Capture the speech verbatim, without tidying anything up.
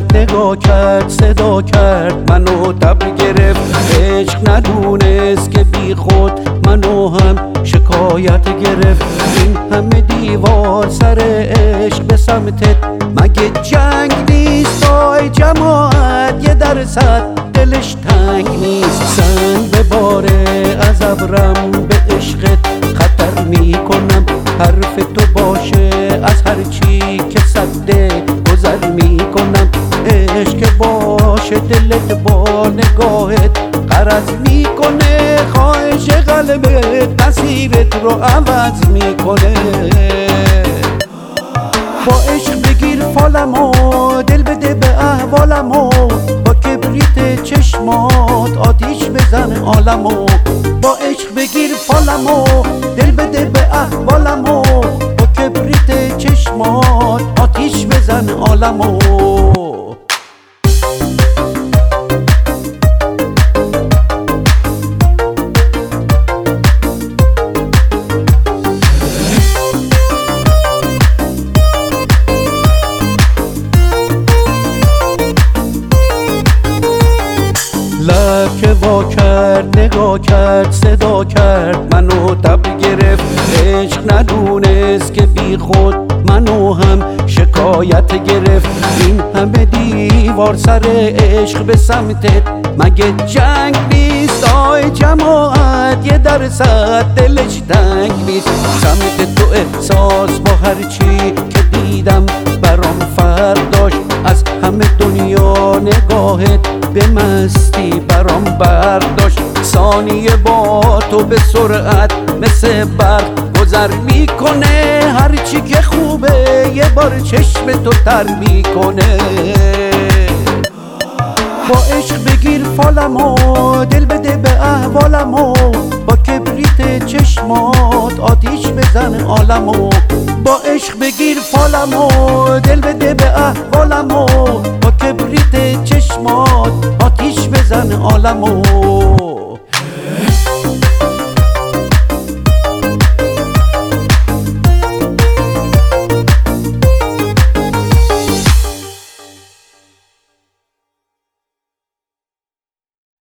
نگاه کرد صدا کرد منو تبر گرفت، عشق ندونست که بی خود منو هم شکایت گرفت. این همه دیوار سر عشق به سمتت، مگه جنگ نیست؟ آی جماعت یه درصد دلش تنگ نیست. سنگ بباره از ابرم به عشقت خطر میکنم، حرف تو باشه از هر چی که صده گذر میکنم. عشق باشه دلت با نگاهت غرض میکنه، خواهش قلبت مسیرت رو عوض میکنه. با عشق بگیر فالمو، دل بده به احوالمو، با کبریت چشمات آتیش بزن عالمو. با عشق بگیر فالمو، دل بده به احوالمو، با کبریت چشمات آتیش بزن عالمو. لب که وا کرد نگاه کرد صدا کرد منو تبر گرفت، عشق ندونست که بی خود منو هم شکایت گرفت. این همه دیوار سر عشق به سمتت، مگه جنگ نیست؟ آی جماعت یه درصد دلش تنگ نیست. سمت تو احساس با هر چی که دیدم برام فرق داشت، از همه دنیا نگاهت به مستی برام برداشت. ثانیه با تو به سرعت مثل برق گذر میکنه، هرچی که خوبه یه بار چشم تو تر میکنه. با عشق بگیر فالمو، دل بده به احوالمو، با کبریت چشمات آتیش بزن عالمو. با عشق بگیر فالمو، دل بده به احوالمو، با کبریت چشمات آتیش بزن عالمو.